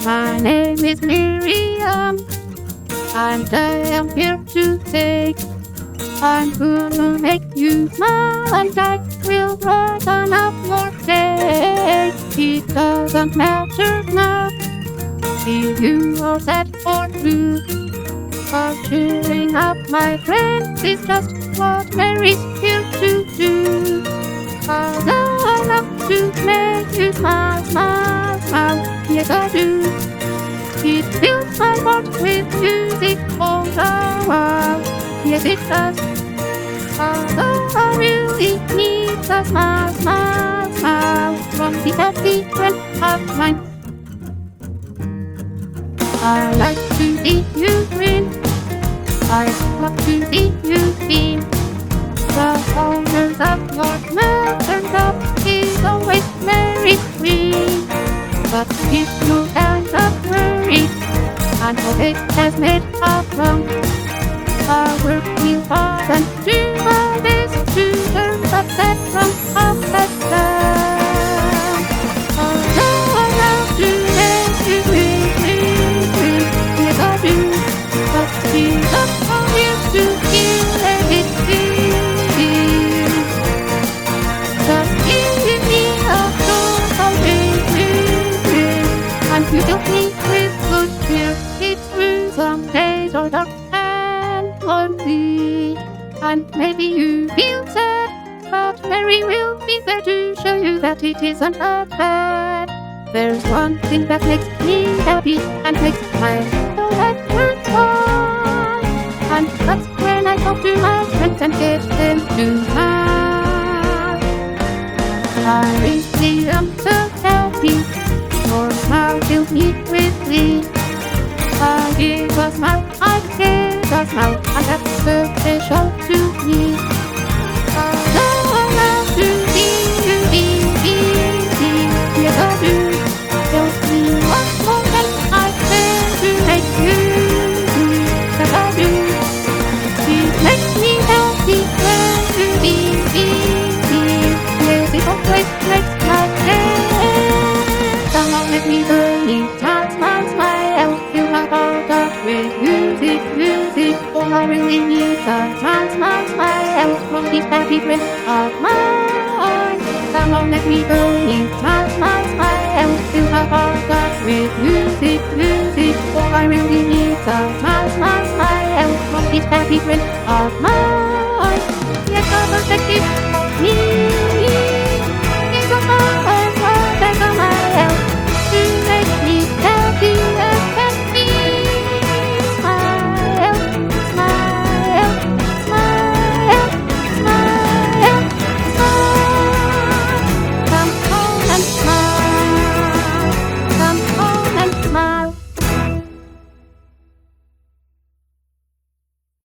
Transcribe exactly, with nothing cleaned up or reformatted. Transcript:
My name is Miriam, and I am here to take. I'm gonna make you smile, and I will brighten up your day. It doesn't matter now if you are sad or blue, 'cause cheering up my friends is just what Mary's here to do. 'Cause I love to make you smile, smile, smile, yes I do. It fills my heart with music all the while, yes it does. 'Cause I really need a smile, smile, smile from the happy friend of mine. I like to see you grin, I love to see you beam. The corners of your mouth turned up is always very sweet. But if you end up worried and hope it has made a wrong, I work real hard and do my best to turn upset from upset down. Oh, I love to make you grin, grin, grin, yes I do. But she's up for you to hear everything. Just give me a total grin, grin, grin, and you fill me with good cheer. It's true some days are dark and lonely, and maybe you feel sad, but Mary will be there to show you that it isn't that bad. There's one thing that makes me happy and makes my whole life worthwhile, and that's when I talk to my friends and get them to smile. I really am so happy, your smile fills me with glee. I give a smile, I give a smile, and that's so special to me. Although I love to see you easy, yes I do. Tell me what more can I say to make you do, yes I do. It makes me happy when you be easy, yes it always makes my day. Come on, let me burn it, smile, smile, smile, fill my heart up with music, music. Oh, I really need a smile, smile, smile from these happy friends of mine. Come on, let me burn it, smile, smile, smile, fill my heart up with music, music. Oh, I really need a smile, smile, smile from these happy friends of mine. Yes, I'm a detective.